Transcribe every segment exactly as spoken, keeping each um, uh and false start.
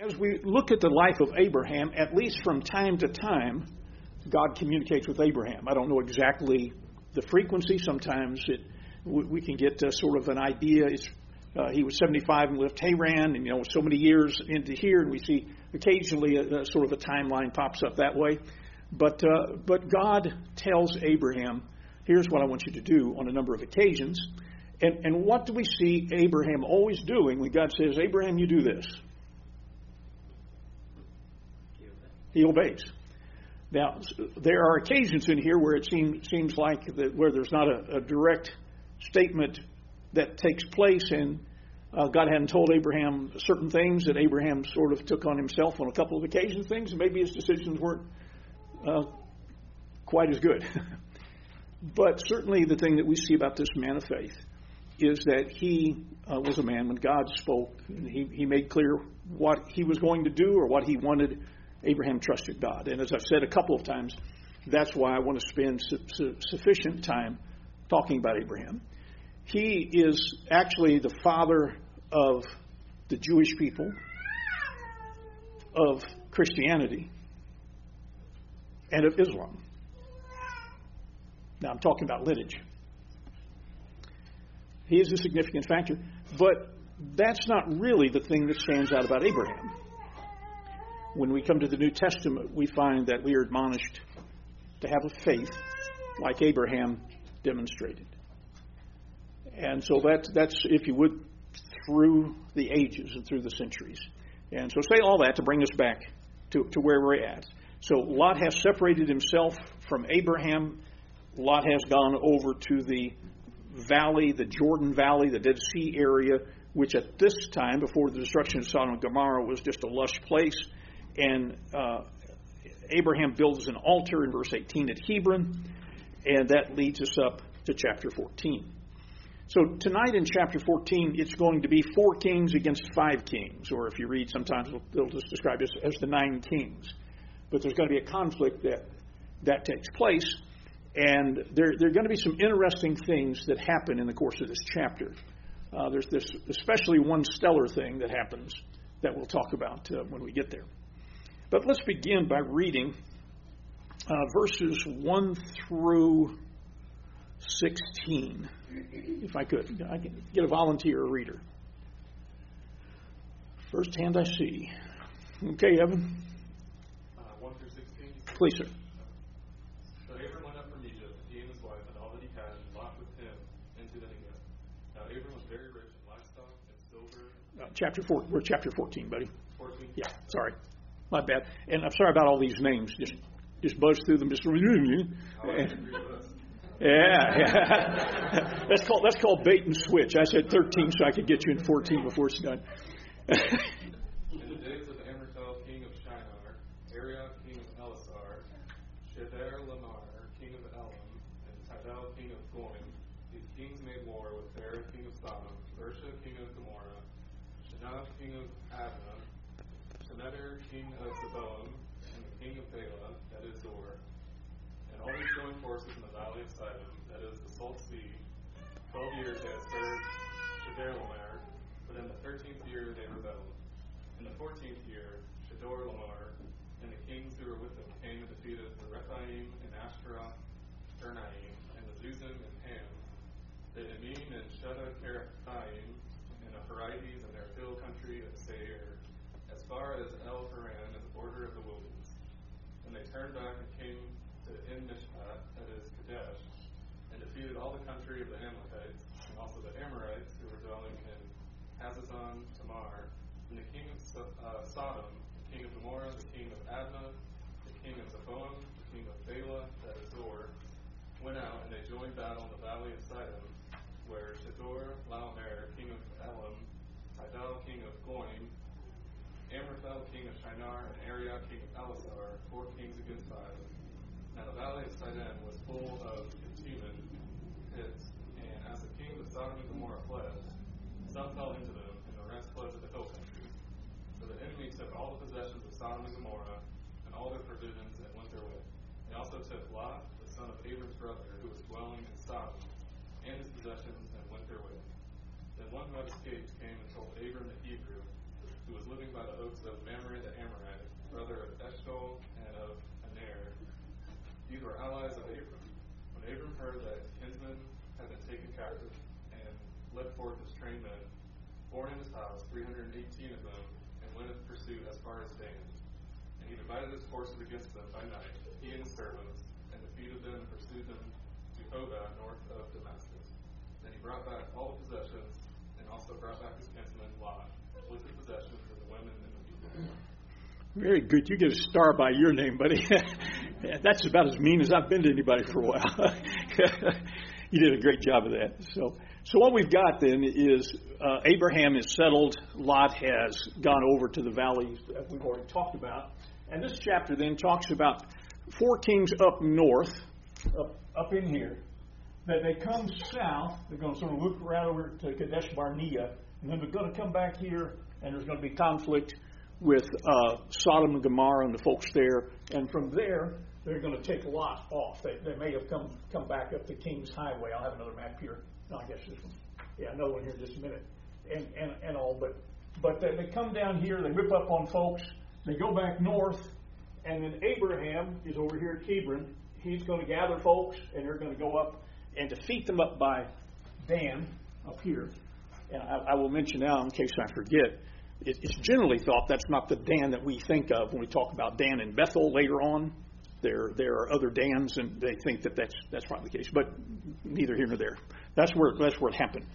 As we look at the life of Abraham, at least from time to time, God communicates with Abraham. I don't know exactly the frequency. Sometimes it, we, we can get uh, sort of an idea. It's, uh, he was seventy-five and left Haran, and you know, so many years into here, and we see occasionally a, a sort of a timeline pops up that way. But uh, but God tells Abraham, here's what I want you to do on a number of occasions. And, and what do we see Abraham always doing when God says, Abraham, you do this? He obeys. Now, there are occasions in here where it seems seems like that where there's not a, a direct statement that takes place, and uh, God hadn't told Abraham certain things that Abraham sort of took on himself on a couple of occasions, things, and maybe his decisions weren't uh, quite as good. But certainly the thing that we see about this man of faith is that he uh, was a man when God spoke. He, he made clear what he was going to do or what he wanted. Abraham trusted God. And as I've said a couple of times, that's why I want to spend su- su- sufficient time talking about Abraham. He is actually the father of the Jewish people, of Christianity, and of Islam. Now I'm talking about lineage. He is a significant factor, but that's not really the thing that stands out about Abraham. When we come to the New Testament, we find that we are admonished to have a faith like Abraham demonstrated. And so that, that's, if you would, through the ages and through the centuries. And so say all that to bring us back to, to where we're at. So Lot has separated himself from Abraham. Lot has gone over to the valley, the Jordan Valley, the Dead Sea area, which at this time, before the destruction of Sodom and Gomorrah, was just a lush place. And uh, Abraham builds an altar in verse eighteen at Hebron, and that leads us up to chapter fourteen. So tonight in chapter fourteen, it's going to be four kings against five kings, or if you read, sometimes they'll just describe it as the nine kings. But there's going to be a conflict that that takes place, and there, there are going to be some interesting things that happen in the course of this chapter. Uh, there's this, especially one stellar thing that happens that we'll talk about uh, when we get there. But let's begin by reading uh, verses one through sixteen, if I could. I can get a volunteer or reader. First hand I see. Okay, Evan. Uh, one through sixteen? Please, sir. So Abram went up from Egypt, he and his wife, and all that he had, and Lot with him into the Negev. Now Abram was very rich in livestock and silver. Uh, chapter four. We're chapter fourteen, buddy. fourteen? Yeah, sorry. My bad. And I'm sorry about all these names. Just just buzz through them. Just Oh, I agree with us. yeah, yeah. that's called that's called bait and switch. I said thirteen so I could get you in fourteen before it's done. In the days of Amraphel, king of Shinar, Arioch, king of Elasar, Chedorlaomer, king of Elam, and Tidal, king of Goim, these kings made war with Terah, king of Sodom, Bersha, king of Gomorrah, Shinar, king of Admah, Shemeter, king of Zeboim, and the king of Bela, that is Zor. And all these joined forces in the valley of Sidon, that is the Salt Sea. Twelve years they had served Chedorlaomer, but in the thirteenth year they rebelled. In the fourteenth year, Chedorlaomer and the kings who were with him came and defeated the Rephaim and Ashtaroth, Ernaim, and the Zuzim and Ham, the Emim and Shedda-Kerathaim, and the Harites and their hill country of Seir, as far as El Paran in the border of the wilderness. And they turned back and came to En-Mishpat, that is Kadesh, and defeated all the country of the Amalekites, and also the Amorites who were dwelling in Hazazon Tamar, and the king of uh, Sodom, the king of Gomorrah, the king of Admah, the king of Zeboim, the king of Bela, that is Zor, went out, and they joined battle in the valley of Sidon, where Chedorlaomer, king of Elam, Tidal, king of Goim, Amraphel, king of Shinar, and Arioch, king of Elasar, four kings against five. Now the valley of Sidon was full of bitumen pits, and as the kings of Sodom and Gomorrah fled, some fell into them, and the rest fled to the hill country. So the enemy took all the possessions of Sodom and Gomorrah, and all their provisions, and went their way. They also took Lot, the son of Abram's brother, who was dwelling in Sodom, and his possessions, and went their way. Then one who had escaped came and told Abram the Hebrew, who was living by the oaks of Mamre, were allies of Abram. When Abram heard that his kinsmen had been taken captive and led forth his trained men, born in his house, three hundred eighteen of them, and went in pursuit as far as Dan. And he divided his forces against them by night, he and his servants, and defeated them and pursued them to Hobah, north of Damascus. Then he brought back all the possessions, and also brought back his kinsman Lot, with the possessions and the women and the people. Very good. You get a star by your name, buddy. That's about as mean as I've been to anybody for a while. You did a great job of that. So, so what we've got then is uh, Abraham is settled. Lot has gone over to the valleys that we've already talked about. And this chapter then talks about four kings up north, up, up in here, that they come south. They're going to sort of loop around over to Kadesh Barnea, and then they're going to come back here, and there's going to be conflict with uh, Sodom and Gomorrah and the folks there. And from there, they're going to take Lot off. They, they may have come come back up the King's Highway. I'll have another map here. No, I guess this one. Yeah, another one here in just a minute. And and, and all. But but they, they come down here. They whip up on folks. They go back north. And then Abraham is over here at Hebron. He's going to gather folks, and they're going to go up and defeat them up by Dan up here. And I, I will mention now, in case I forget, it, it's generally thought that's not the Dan that we think of when we talk about Dan in Bethel later on. There there are other Dans, and they think that that's, that's probably the case. But neither here nor there. That's where, that's where it happened.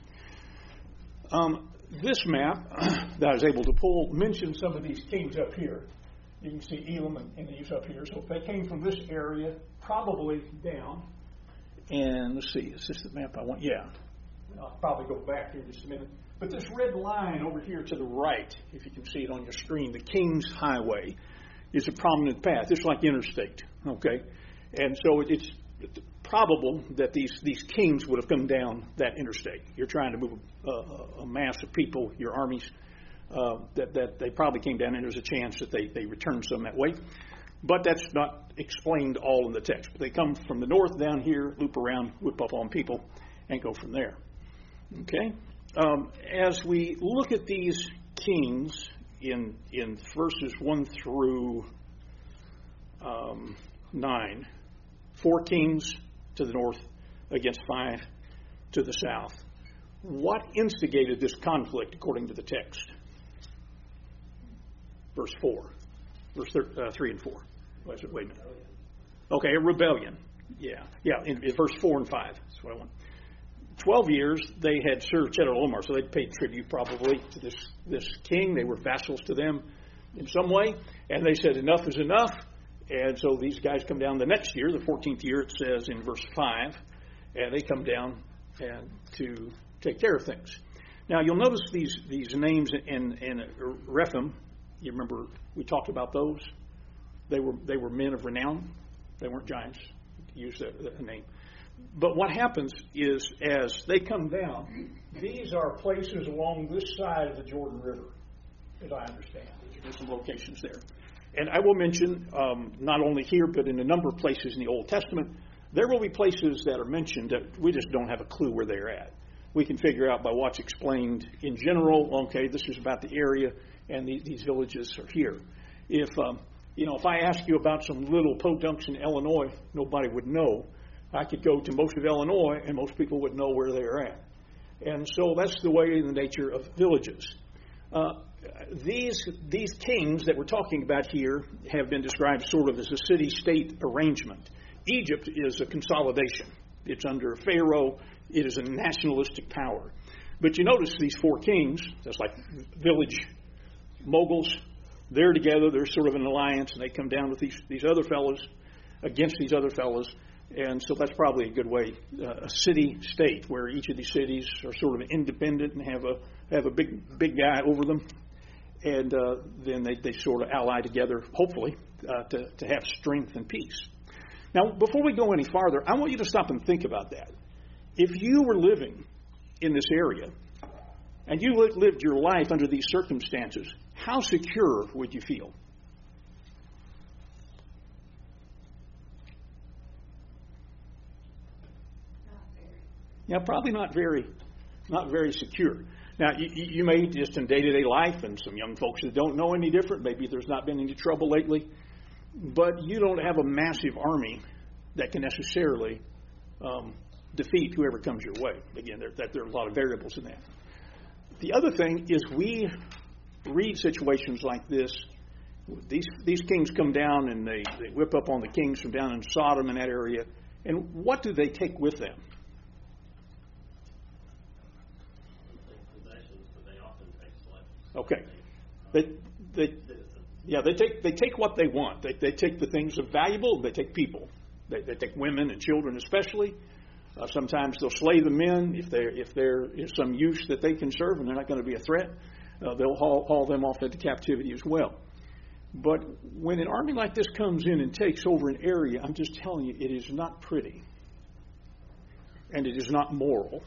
Um, this map that I was able to pull mentions some of these kings up here. You can see Elam and, and these up here. So they came from this area, probably down. And let's see, is this the map I want? Yeah. I'll probably go back here just a minute. But this red line over here to the right, if you can see it on your screen, the King's Highway, is a prominent path. It's like interstate, okay? And so it's probable that these, these kings would have come down that interstate. You're trying to move a, a mass of people, your armies, uh, that, that they probably came down, and there's a chance that they, they returned some that way. But that's not explained all in the text. But they come from the north down here, loop around, whip up on people, and go from there. Okay? Um, as we look at these kings in in verses one through um, nine, four kings to the north against five to the south. What instigated this conflict according to the text? Verse four, verse thir- uh, three and four. Wait a minute. Okay, a rebellion. Yeah, yeah. In, in verse four and five. That's what I want. Twelve years they had served Chedorlaomer, so they'd paid tribute probably to this this king. They were vassals to them in some way, and they said enough is enough. And so these guys come down the next year, the fourteenth year. It says in verse five, and they come down and to take care of things. Now you'll notice these these names in in Rephaim. You remember we talked about those. They were they were men of renown. They weren't giants. To use that, that name. But what happens is, as they come down, these are places along this side of the Jordan River, as I understand. There's some locations there. And I will mention, um, not only here, but in a number of places in the Old Testament, there will be places that are mentioned that we just don't have a clue where they're at. We can figure out by what's explained in general, okay, this is about the area, and the, these villages are here. If, um, you know, if I ask you about some little podunks in Illinois, nobody would know. I could go to most of Illinois, and most people would know where they're at. And so that's the way and the nature of villages. Uh, these these kings that we're talking about here have been described sort of as a city-state arrangement. Egypt is a consolidation. It's under Pharaoh. It is a nationalistic power. But you notice these four kings, that's like village moguls, they're together. They're sort of an alliance, and they come down with these, these other fellows against these other fellows. And so that's probably a good way, uh, a city-state, where each of these cities are sort of independent and have a have a big big guy over them. And uh, then they, they sort of ally together, hopefully, uh, to, to have strength and peace. Now, before we go any farther, I want you to stop and think about that. If you were living in this area and you lived your life under these circumstances, how secure would you feel? Yeah, probably not very, not very secure. Now, you, you may just in day-to-day life, and some young folks that don't know any different, maybe there's not been any trouble lately, but you don't have a massive army that can necessarily um, defeat whoever comes your way. Again, there, that, there are a lot of variables in that. The other thing is we read situations like this. These these kings come down and they, they whip up on the kings from down in Sodom and that area. And what do they take with them? Okay. They, they, yeah, they take they take what they want. They they take the things of valuable. They take people. They, they take women and children especially. Uh, sometimes they'll slay the men if there if there is some use that they can serve and they're not going to be a threat. Uh, they'll haul, haul them off into captivity as well. But when an army like this comes in and takes over an area, I'm just telling you, it is not pretty. And it is not moral.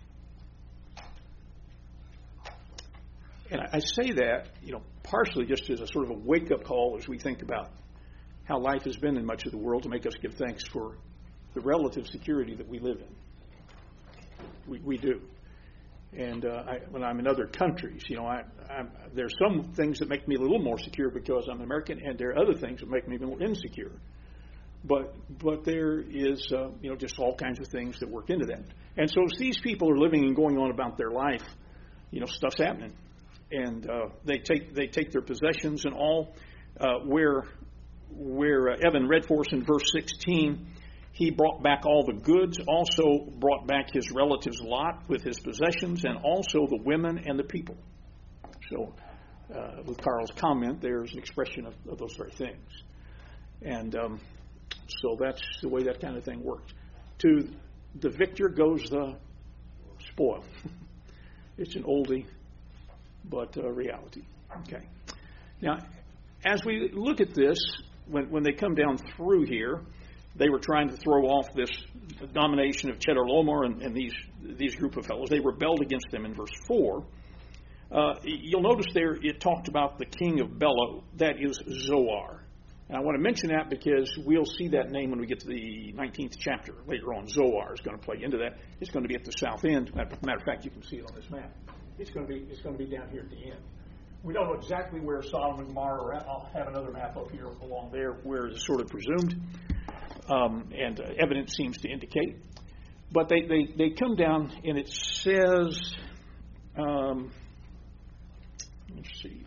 And I, I say that, you know, partially just as a sort of a wake-up call as we think about how life has been in much of the world, to make us give thanks for the relative security that we live in. We, we do. And uh, I, when I'm in other countries, you know, I, I'm, there's some things that make me a little more secure because I'm American, and there are other things that make me more insecure. But but there is, uh, you know, just all kinds of things that work into that. And so as these people are living and going on about their life, you know, stuff's happening, and uh, they take they take their possessions and all. Uh, where where uh, Evan read for us in verse sixteen. He brought back all the goods, also brought back his relatives Lot with his possessions, and also the women and the people. So, uh, with Carl's comment, there's an expression of, of those very things. And um, so that's the way that kind of thing works. To the victor goes the spoil. It's an oldie, but a reality. Okay. Now, as we look at this, when, when they come down through here, they were trying to throw off this domination of Chedorlaomer and, and these these group of fellows. They rebelled against them in verse four. Uh, you'll notice there it talked about the king of Bela. That is Zoar. And I want to mention that because we'll see that name when we get to the nineteenth chapter later on. Zoar is going to play into that. It's going to be at the south end. Matter of fact, you can see it on this map. It's going to be it's going to be down here at the end. We don't know exactly where Sodom and Gomorrah are at. I'll have another map up here along there where it's sort of presumed. Um, and uh, evidence seems to indicate. But they, they, they come down and it says, um, let's see,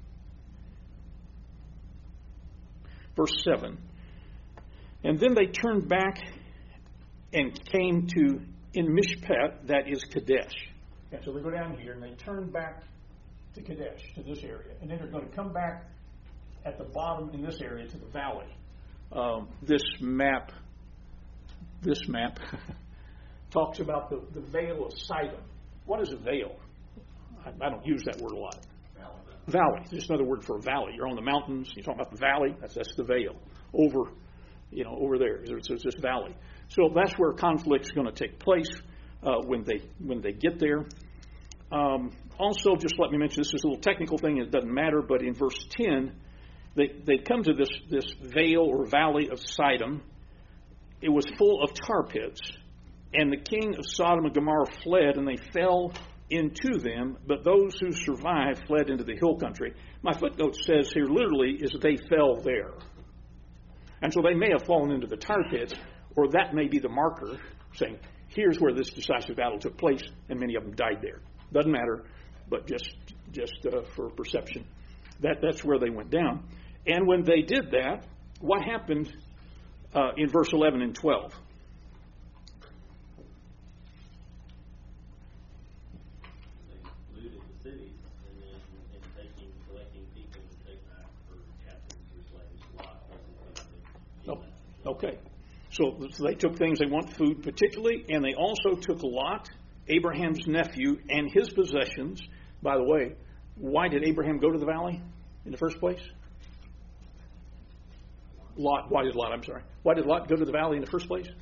verse seven. And then they turned back and came to in Mishpet, that is Kadesh. And so they go down here and they turn back to Kadesh, to this area. And then they're going to come back at the bottom in this area to the valley. Um, this map, this map talks about the, the Vale of Sidon. What is a vale? I, I don't use that word a lot. Valley. Valley. Just another word for a valley. You're on the mountains. You're talking about the valley. That's that's the vale. Over, you know, over there. It's, it's this valley. So that's where conflict's going to take place uh, when they when they get there. Um, also, just let me mention, this is a little technical thing. It doesn't matter, but in verse ten. They they come to this, this vale or valley of Sidon. It was full of tar pits. And the king of Sodom and Gomorrah fled, and they fell into them. But those who survived fled into the hill country. My footnote says here literally is that they fell there. And so they may have fallen into the tar pits, or that may be the marker saying, here's where this decisive battle took place, and many of them died there. Doesn't matter, but just, just uh, for perception. That That's where they went down. And when they did that, what happened uh, in verse eleven and twelve? They looted the cities and then in taking, collecting people to take back for captives or slaves. Lot wasn't going to do that. Okay. So, so they took things, they want food particularly, and they also took Lot, Abraham's nephew, and his possessions. By the way, why did Abraham go to the valley in the first place? Lot, why did Lot, I'm sorry. Why did Lot go to the valley in the first place?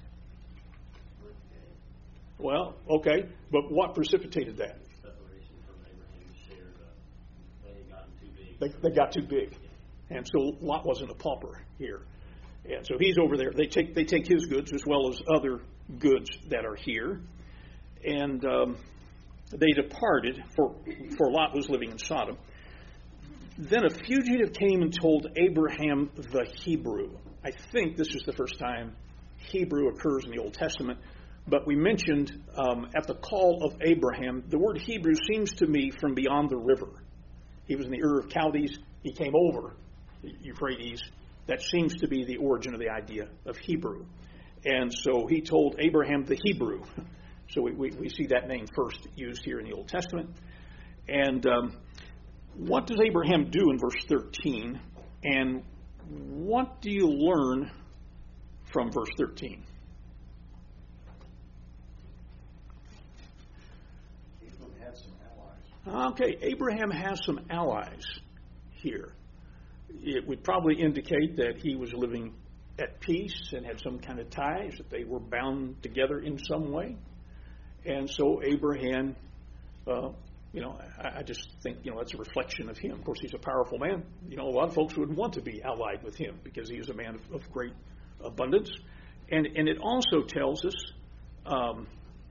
Well, okay, but what precipitated that? Separation from Abraham's share, they had gotten too big. They, they got too big. And so Lot wasn't a pauper here. And so he's over there. They take they take his goods as well as other goods that are here. And um, they departed, for, for Lot was living in Sodom. Then a fugitive came and told Abraham the Hebrew. I think this is the first time Hebrew occurs in the Old Testament. But we mentioned um, at the call of Abraham, the word Hebrew seems to me from beyond the river. He was in the Ur of Chaldees. He came over the Euphrates. That seems to be the origin of the idea of Hebrew. And so he told Abraham the Hebrew. So we, we, we see that name first used here in the Old Testament. And um, what does Abraham do in verse thirteen? And what do you learn from verse thirteen? Okay, Abraham has some allies here. It would probably indicate that he was living at peace and had some kind of ties, that they were bound together in some way. And so Abraham, uh, you know, I, I just think, you know, that's a reflection of him. Of course, he's a powerful man. You know, a lot of folks would want to be allied with him because he is a man of, of great abundance. And, and it also tells us, um,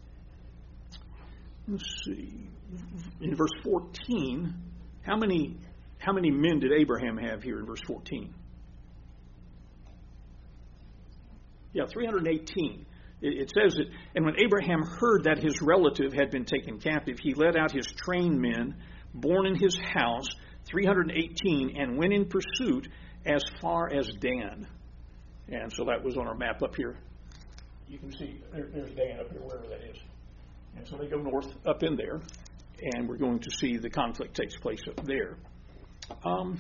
let's see, in verse fourteen, how many how many men did Abraham have here in verse fourteen? Yeah, three hundred eighteen. It, it says that, and when Abraham heard that his relative had been taken captive, he led out his trained men, born in his house, three hundred eighteen, and went in pursuit as far as Dan. And so that was on our map up here. You can see, there, there's Dan up here, wherever that is. And so they go north up in there, and we're going to see the conflict takes place up there. Um,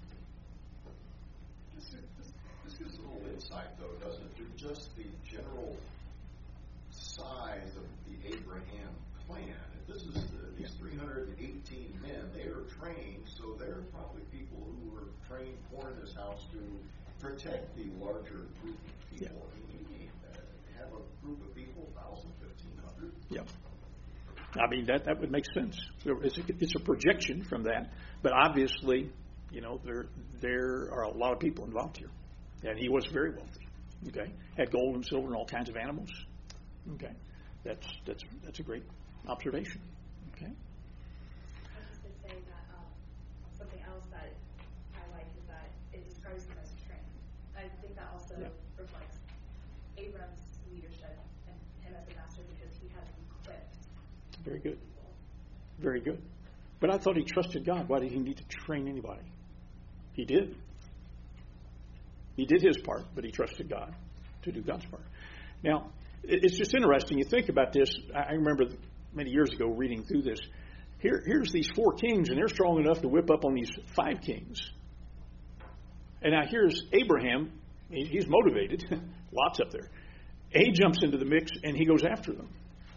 this, this, this gives a little insight, though, doesn't it, to just the general size of the Abraham clan. If this is the, these three hundred eighteen men, they are trained, so they're probably people who were trained for in this house to protect the larger group of people. Yeah. I mean, you have a group of people, one thousand, fifteen hundred. Yeah. I mean, that, that would make sense. It's a, it's a projection from that. But obviously, you know, there there are a lot of people involved here. And he was very wealthy. Okay. Had gold and silver and all kinds of animals. Okay. That's that's that's a great observation. Okay. I was just going to say that um, something else that I like is that it describes him as trained. I think that also yeah. reflects Abram's leadership and him as a master because he has equipped. Very good. Very good. But I thought he trusted God. Why did he need to train anybody? He did. He did his part, but he trusted God to do God's part. Now, it's just interesting. You think about this. I remember many years ago reading through this. Here, here's these four kings, and they're strong enough to whip up on these five kings. And now here's Abraham. He's motivated. Lot's up there. He jumps into the mix, and he goes after them.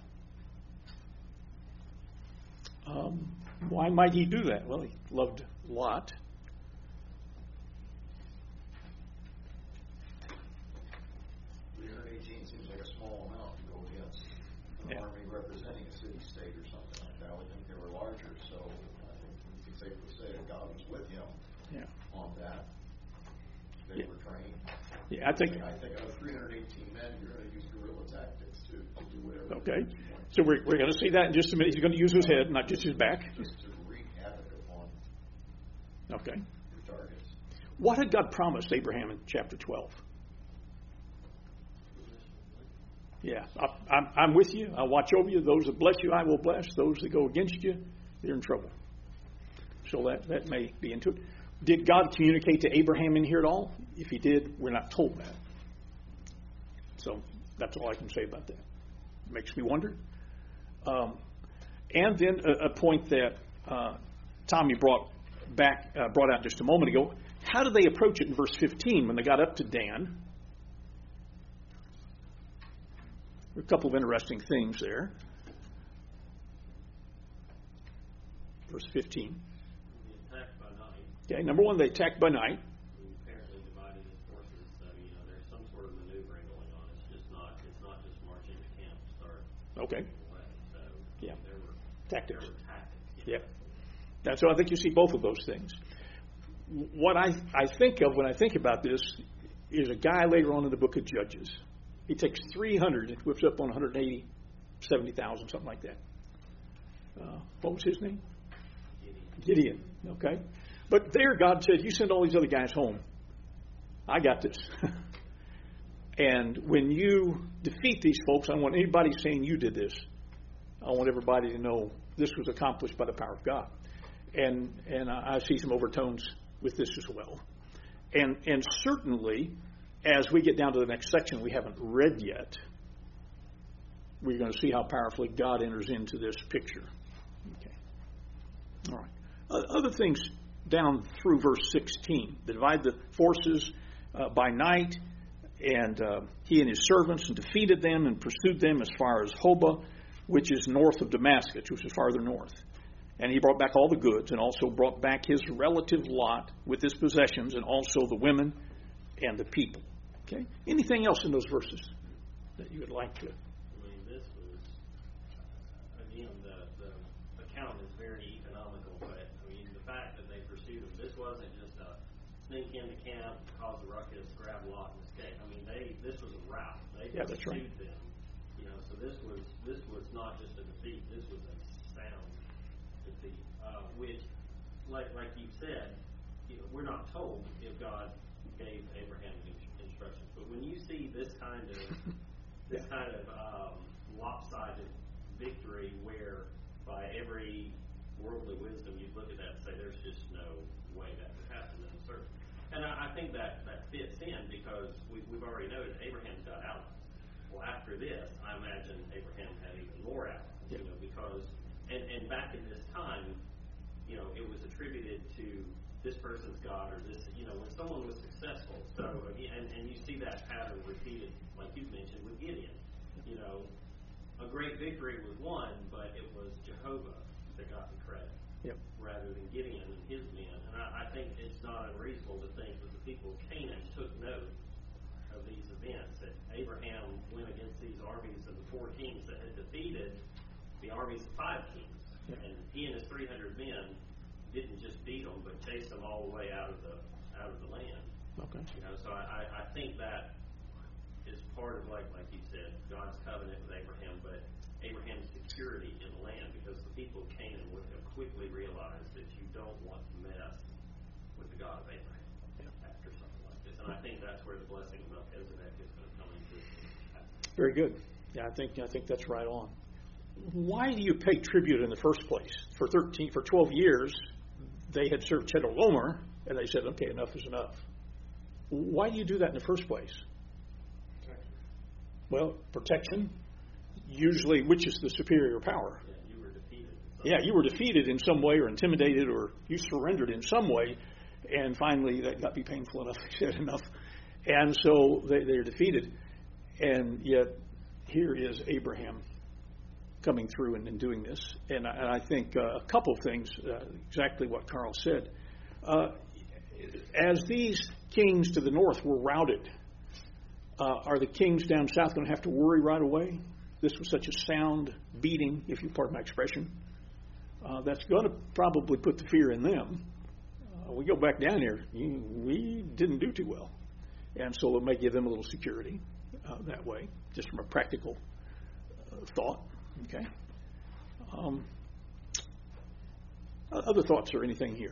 Um, why might he do that? Well, he loved Lot. three hundred eighteen seems like a small amount to go against an yeah. army representing a city-state or something like that. I would think they were larger, so I think we can safely say that God was with him yeah. on that. They yeah. were trained. Yeah, I think. I think out of three hundred eighteen men, you're going to use guerrilla tactics to, to do whatever. Okay. You want. So we're, we're going to see that in just a minute. He's going to use his head, not just his back. Just to wreak havoc upon Okay. your targets. What had God promised Abraham in chapter twelve? Yeah, I, I'm, I'm with you. I'll watch over you. Those that bless you, I will bless. Those that go against you, they're in trouble. So that, that may be into it. Did God communicate to Abraham in here at all? If he did, we're not told that. So that's all I can say about that. It makes me wonder. Um, and then a, a point that uh, Tommy brought back, uh, brought out just a moment ago. How did they approach it in verse fifteen when they got up to Dan? There are a couple of interesting things there. Verse fifteen. They attacked by night. Okay, number one, they attacked by night. We apparently divided his forces, so you know there's some sort of maneuvering going on. It's just not it's not just marching to camp to start. Okay. Away. So Yeah. there were Tactics. There were tactics. Yep. That's so I think you see both of those things. What I, I think of when I think about this is a guy later on in the book of Judges. He takes three hundred and whips up on one hundred eighty, seventy thousand, something like that. Uh, what was his name? Gideon. Gideon. Okay. But there God said, you send all these other guys home. I got this. And when you defeat these folks, I don't want anybody saying you did this. I want everybody to know this was accomplished by the power of God. And and I see some overtones with this as well. And and certainly, as we get down to the next section we haven't read yet, we're going to see how powerfully God enters into this picture. Okay. All right. Other things down through verse sixteen. They divide the forces uh, by night, and uh, he and his servants and defeated them and pursued them as far as Hobah, which is north of Damascus, which is farther north. And he brought back all the goods and also brought back his relative Lot with his possessions and also the women and the people. Okay. Anything else in those verses that you would like to? I mean, this was, again, the, the account is very economical, but I mean, the fact that they pursued him, this wasn't just a sneak into camp, cause a ruckus, grab Lot and escape. I mean, they this was a rout. They yeah, that's pursued right. them. You know, so this was this was not just a defeat. This was a sound defeat, uh, which, like like you said, you know, we're not told if God gave Abraham instructions, but when you see this kind of this yeah. kind of um, lopsided victory, where by every worldly wisdom you'd look at that and say, "There's just no way that could happen," in a certain, and I, I think that that fits in because we, we've already noted Abraham's got allies. Well, after this, I imagine Abraham had even more allies, yeah. you know, because and and back in this time, you know, it was attributed to this person's God or this, you know, when someone was successful. So, and, and you see that pattern repeated, like you mentioned, with Gideon. You know, a great victory was won, but it was Jehovah that got the credit yep. rather than Gideon and his men. And I, I think it's not unreasonable to think that the people of Canaan took note of these events, that Abraham went against these armies of the four kings that had defeated the armies of five kings. Yep. And he and his three hundred men didn't just beat them, but chased them all the way out of the out of the land. Okay. You know, so I, I think that is part of, like like you said, God's covenant with Abraham, but Abraham's security in the land, because the people of Canaan would have quickly realized that you don't want to mess with the God of Abraham yeah. after something like this. And I think that's where the blessing of Melchizedek is going to come into. Very good. Yeah, I think I think that's right on. Why do you pay tribute in the first place? For thirteen, for twelve years, they had served Chedorlaomer, and they said, "Okay, enough is enough." Why do you do that in the first place? Protection. Well, protection. Usually, which is the superior power? Yeah, you were defeated. Yeah, you were defeated in some way, or intimidated, or you surrendered in some way, and finally that got to be painful enough. They said enough, and so they, they're defeated, and yet here is Abraham coming through and, and doing this. And I, and I think uh, a couple of things, uh, exactly what Carl said. Uh, as these kings to the north were routed, uh, are the kings down south going to have to worry right away? This was such a sound beating, if you pardon my expression, uh, that's going to probably put the fear in them. Uh, we go back down here, you, we didn't do too well. And so it may give them a little security uh, that way, just from a practical uh, thought. Okay. Um, other thoughts or anything here?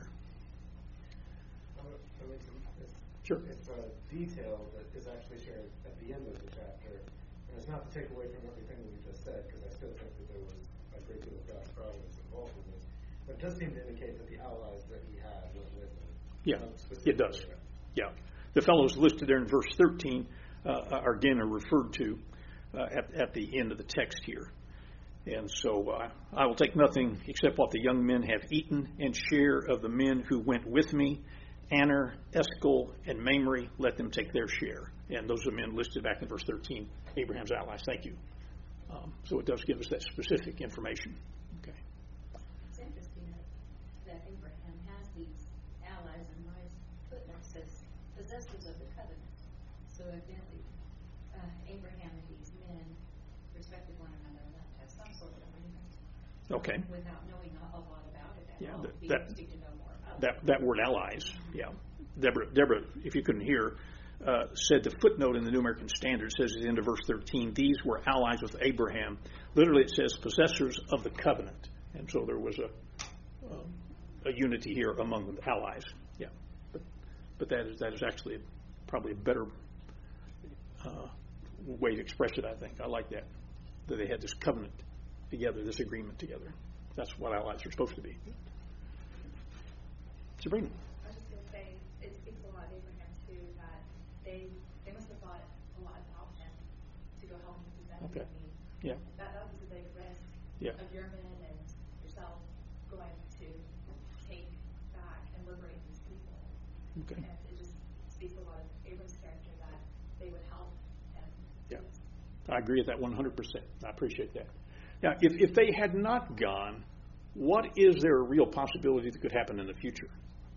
I mean, it's, Sure. It's a detail that is actually shared at the end of the chapter, and it's not to take away from everything that we just said, because I still think that there was a great deal of God's providence involved in this. But it does seem to indicate that the allies that he had went with him. Yeah, Um, it does. Yeah. The fellows listed there in verse thirteen uh, are again are referred to uh, at, at the end of the text here. And so uh, I will take nothing except what the young men have eaten, and share of the men who went with me. Aner, Eshcol, and Mamre, let them take their share. And those are men listed back in verse thirteen, Abraham's allies. Thank you. Um, so it does give us that specific information. Okay. It's interesting that, that Abraham has these allies, and my footnote says possessors of the covenant. So evidently, uh, Abraham and these men respected one another, and that has some sort of agreement. Okay. Without knowing a, a lot about it at Yeah, all. that- It'd be that- interesting to know more about That it. that word allies, yeah. Deborah, Deborah, if you couldn't hear, uh, said the footnote in the New American Standard says at the end of verse thirteen, these were allies with Abraham. Literally it says possessors of the covenant. And so there was a um, a unity here among the allies. Yeah. But, but that is that is actually probably a better uh, way to express it, I think. I like that, that they had this covenant together, this agreement together. That's what our lives are supposed to be. Sabrina. I was just going to say, it speaks a lot of Abraham, too, that they they must have thought a lot about him to go help him with that. Okay. Need. Yeah. That, that was a big risk Yeah. of your men and yourself going to take back and liberate these people. Okay. And it just speaks a lot of Abram's character that they would help him. Yeah. I agree with that one hundred percent. I appreciate that. Now, if, if they had not gone, what is there a real possibility that could happen in the future?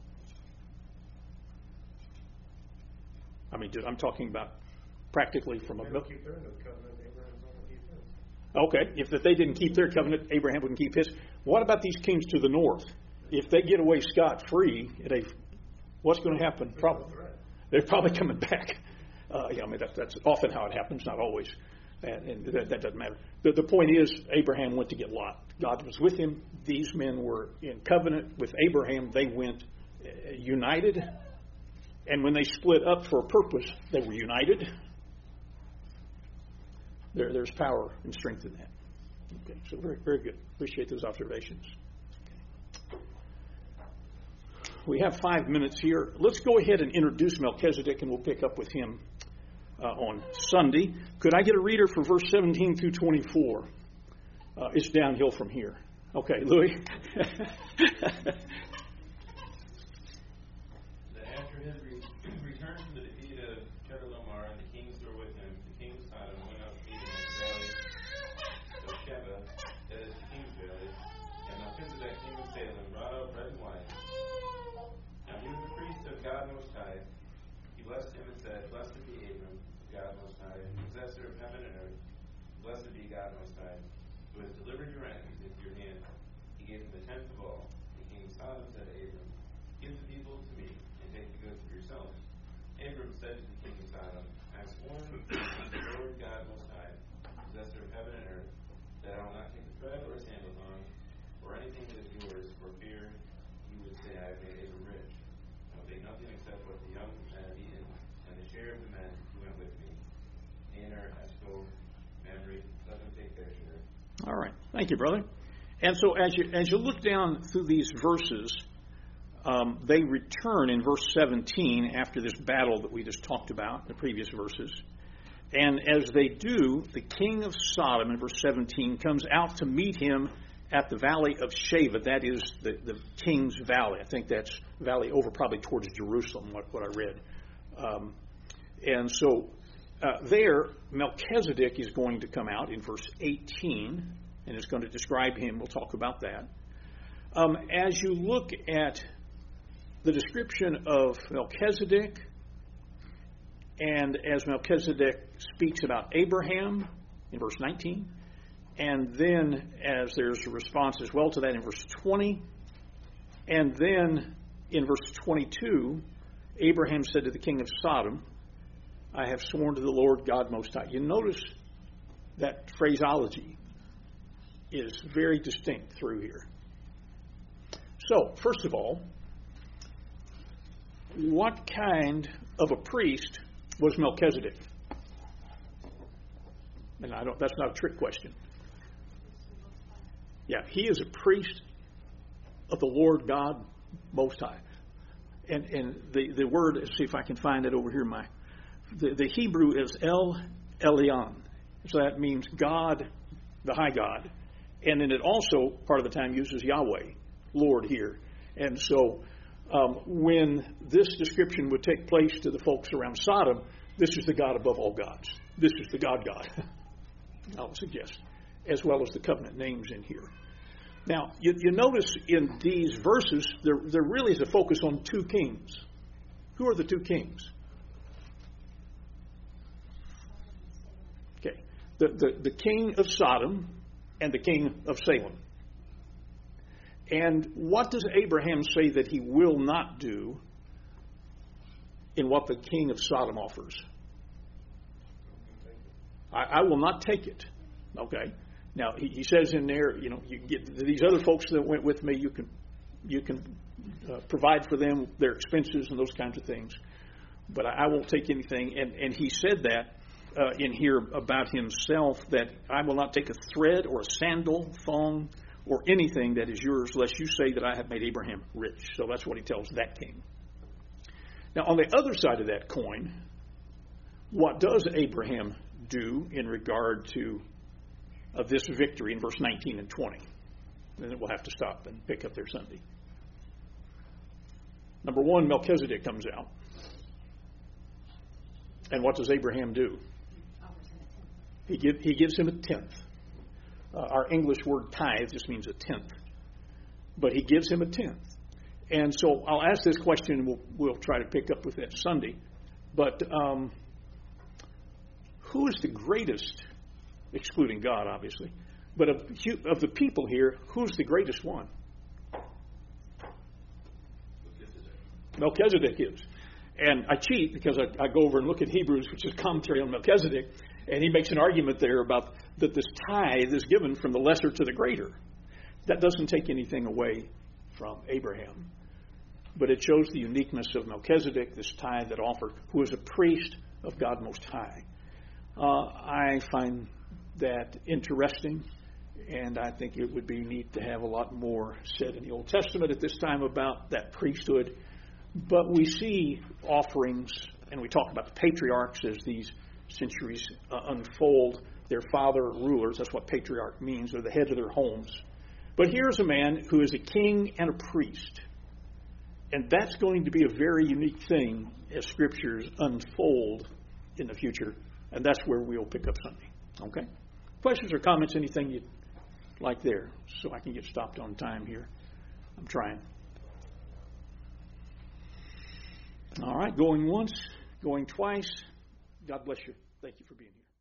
I mean, I'm talking about practically from a... They don't keep their end of the covenant, Abraham's not going to keep his. Okay, if, if they didn't keep their covenant, Abraham wouldn't keep his. What about these kings to the north? If they get away scot-free, they, what's going to happen? Probably, they're probably coming back. Uh, yeah, I mean, that, that's often how it happens, not always. And, and that, that doesn't matter. The, the point is, Abraham went to get Lot. God was with him. These men were in covenant with Abraham. They went uh, united. And when they split up for a purpose, they were united. There, there's power and strength in that. Okay, so very, very good. Appreciate those observations. Okay. We have five minutes here. Let's go ahead and introduce Melchizedek, and we'll pick up with him uh, on Sunday. Could I get a reader for verse seventeen through twenty-four? Uh, it's downhill from here. Okay, Louis. After his re- return from the defeat of Chedorlaomer and the kings who were with him, the king of Sodom went up to meet him in the valley of Sheba, that is the king's valley, and Melchizedek, king of Salem, brought out bread and wine. Now he was the priest of God Most High. He blessed him and said, Blessed be Abram, God Most High, possessor of heaven and earth. Blessed be God Most High, who has delivered your enemies into your hand. He gave him the tenth of all. The king of Sodom said to Abram, Give the people to me, and take the goods for yourselves. Abram said to the king of Sodom, I have sworn to the Lord God Most High, possessor of heaven and earth, that I will not take a thread or a sandal thong, or anything that is yours, for fear you would say I have made Abram rich. I will take nothing except what the young men have eaten, and the share of the men who went with me. Aner, Eshcol, Mamre, let them take their share. All right. Thank you, brother. And so as you as you look down through these verses, um, they return in verse seventeen after this battle that we just talked about in the previous verses. And as they do, the king of Sodom in verse seventeen comes out to meet him at the valley of Sheba. That is the, the king's valley. I think that's valley over probably towards Jerusalem, what, what I read. Um, and so uh, there, Melchizedek is going to come out in verse eighteen, and it's going to describe him. We'll talk about that. Um, as you look at the description of Melchizedek, and as Melchizedek speaks about Abraham in verse nineteen, and then as there's a response as well to that in verse twenty, and then in verse twenty-two, Abraham said to the king of Sodom, I have sworn to the Lord God Most High. You notice that phraseology is very distinct through here. So, first of all, what kind of a priest was Melchizedek? And I don't, that's not a trick question. Yeah, he is a priest of the Lord God Most High. And and the, the word, let's see if I can find it over here. My the, the Hebrew is El Elyon. So that means God, the high God. And then it also, part of the time, uses Yahweh, Lord here. And so um, when this description would take place to the folks around Sodom, this is the God above all gods. This is the God God, I'll suggest, as well as the covenant names in here. Now, you, you notice in these verses, there, there really is a focus on two kings. Who are the two kings? Okay. The, the, the king of Sodom and the king of Salem. And what does Abraham say that he will not do in what the king of Sodom offers? I, I will not take it. Okay. Now he, he says in there, you know, you get these other folks that went with me. You can, you can uh, provide for them their expenses and those kinds of things. But I, I won't take anything. And and he said that uh, in here about himself that I will not take a thread or a sandal, thong, or anything that is yours, lest you say that I have made Abraham rich. So that's what he tells that king. Now, on the other side of that coin, what does Abraham do in regard to of this victory in verse nineteen and twenty? And then we'll have to stop and pick up there Sunday. Number one, Melchizedek comes out. And what does Abraham do? He, give, he gives him a tenth. Uh, our English word tithe just means a tenth. But he gives him a tenth. And so I'll ask this question and we'll, we'll try to pick up with that Sunday. But um, who is the greatest, excluding God obviously, but of, of the people here, who's the greatest one? Melchizedek is. And I cheat because I, I go over and look at Hebrews, which is commentary on Melchizedek, and he makes an argument there about that this tithe is given from the lesser to the greater. That doesn't take anything away from Abraham, but it shows the uniqueness of Melchizedek, this tithe that offered, who is a priest of God Most High. Uh, I find that interesting, and I think it would be neat to have a lot more said in the Old Testament at this time about that priesthood. But we see offerings, and we talk about the patriarchs as these centuries uh, unfold. Their father rulers, that's what patriarch means, they're the heads of their homes. But here's a man who is a king and a priest. And that's going to be a very unique thing as scriptures unfold in the future. And that's where we'll pick up Sunday. Okay? Questions or comments, anything you'd like there, so I can get stopped on time here. I'm trying. All right, going once, going twice. God bless you. Thank you for being here.